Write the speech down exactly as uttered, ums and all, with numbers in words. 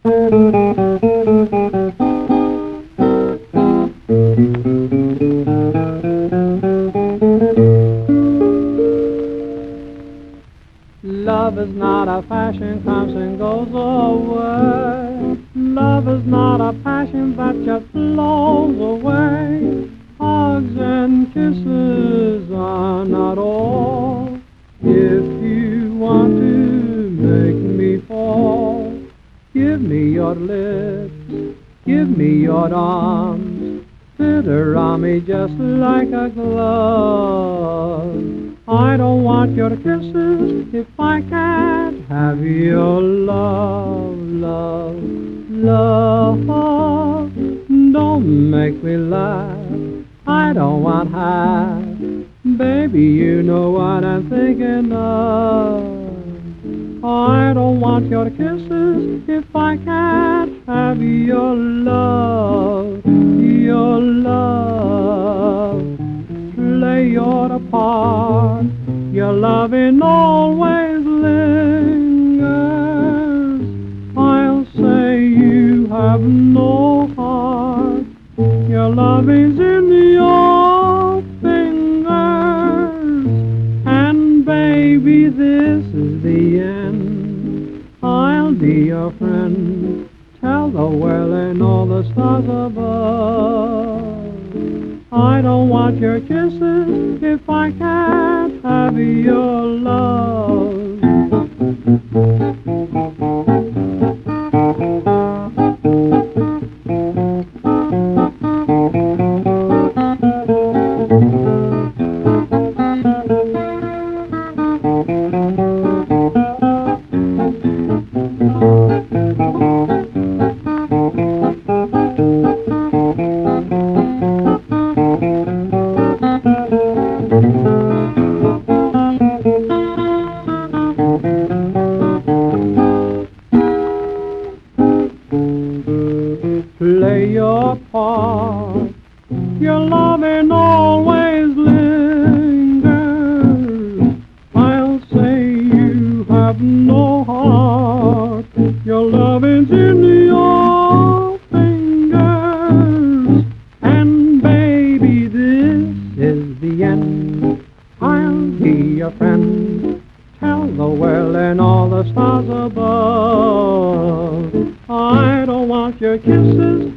Love is not a fashion, comes and goes away. Love is not a passion that just flows away. Hugs and kisses are not all. If you want to make me fall, give me your lips, give me your arms, fit around me just like a glove. I don't want your kisses if I can't have your love, love, love. Don't make me laugh, I don't want half. Baby, you know what I'm thinking of. I don't want your kisses if I can't have your love, your love. Play your part, your loving always lingers. I'll say you have no heart, your love is in your fingers. And baby, this is the end. I'll be your friend, tell the world and all the stars above. I don't want your kisses if I can't have your love. Play your part, your loving always lingers. I'll say you have no heart, your loving's in your fingers. And baby, this is the end. I'll be your friend, tell the world and all the stars above. I don't want your kisses